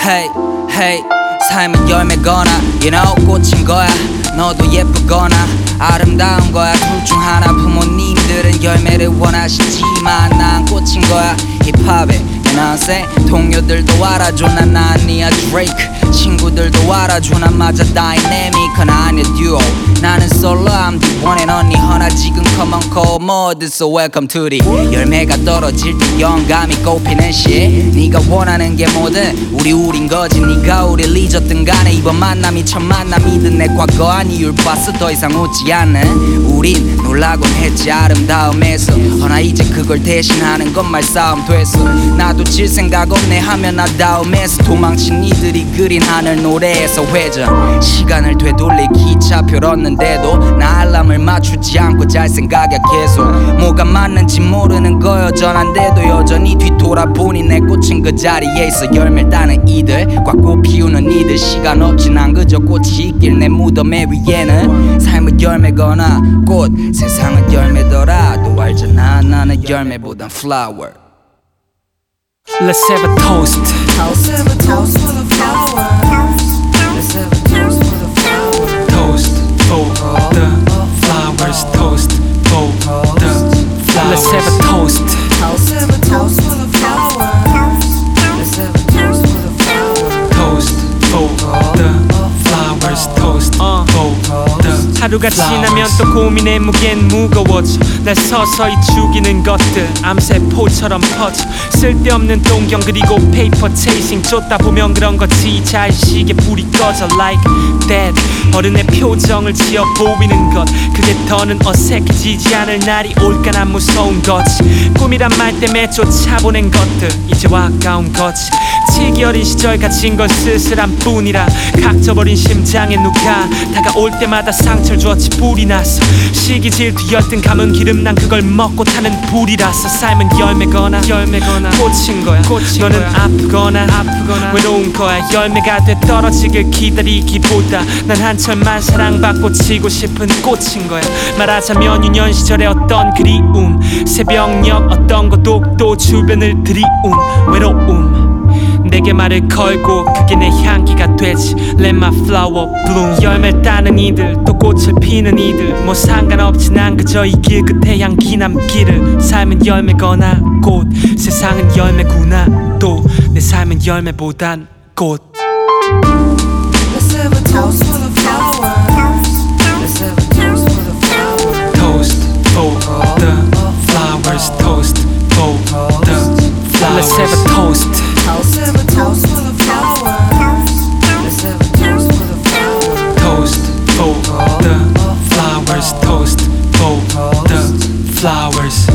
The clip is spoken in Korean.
Hey, hey, 삶은 열매거나 you know 꽃인 거야. 너도 예쁘거나 아름다운 거야. 둘 중 하나. 부모님들은 열매를 원하시지만 난 꽃인 거야. 힙합에 you know what I'm saying? 동료들도 알아줘 난 아니야 Drake. 친구들도 알아줘 난 맞아 다이내믹한 아니야 듀오. 나는 솔로 I'm the one and only 허나 지금 come on call mode. So welcome to the 열매가 떨어질 때 영감이 꽃피는 shit. 네가 원하는 게 뭐든 우린 거지. 네가 우릴 잊었든 간에 이번 만남이 첫 만남이든 내 과거 아니율 봤어. 더 이상 웃지 않는 우린 놀라곤 했지 아름다움에서. 허나 이제 그걸 대신하는 건 말싸움 됐어. 나도 질 생각 없네 하면 나다움에서 도망친 이들이 그린 하늘 노래에서 회전. 시간을 되돌릴 기차표를 얻는데도 나 알람을 맞추지 않고 잘 생각해 계속. 뭐가 맞는지 모르는 거 여전한데도 여전히 뒤돌아보니 내 꽃은 그 자리에 있어. 열매를 따는 이들 꽉 꽃 피우는 이들 시간 없지 난 그저 꽃이 있길 내 무덤에 위에는. 삶은 열매거나 꽃 세상은 열매더라도 알잖아 나는 열매보단 flower. Let's have a toast. Let's have a toast for the flower. Let's have a toast for the flower. Toast for the flowers. Toast for the flowers. Let's have a toast. Let's have a toast for the flower. Let's have a toast for the flower. Toast for the flowers. Toast for the 하루가 지나면 또 고민의 무게는 무거워져. 날 서서히 죽이는 것들 암세포처럼 퍼져. 쓸데없는 동경 그리고 페이퍼 체이싱. 쫓다 보면 그런 거지. 자의식에 불이 꺼져 like that. 어른의 표정을 지어 보이는 것 그게 더는 어색해지지 않을 날이 올까 난 무서운 거지. 꿈이란 말 때문에 쫓아보낸 것들 이제와 아까운 거지. 치기 어린 시절 가진 건 쓸쓸한 뿐이라 각져버린 심장에 누가 다가올 때마다 상처를 주었지. 불이 났어 시기 질투 열등 감은 기름 난 그걸 먹고 타는 불이라서. 삶은 열매거나 꽃인 거야. 너는 아프거나 외로운 거야. 열매가 돼 떨어지길 기다리기보다 난 한철만 사랑받고 지고 싶은 꽃인 거야. 말하자면 유년 시절의 어떤 그리움 새벽녘 어떤 고독도 주변을 들이운 외로움. 내게 말을 걸고 그게 내 향기가 되지. Let my flower bloom. 열매를 따는 이들 또 꽃을 피는 이들 뭐 상관없지 난 그저 이 길 끝에 향기 남기를. 삶은 열매거나 꽃 세상은 열매구나 또 내 삶은 열매보단 꽃. Let's have a toast for the flower. Let's have a toast for the flower. Toast for the flowers. Toast for the flowers. Let's have a toast. Let's have a toast for the flower. Let's have a toast for the flower. Toast for the flowers. Toast for the flowers.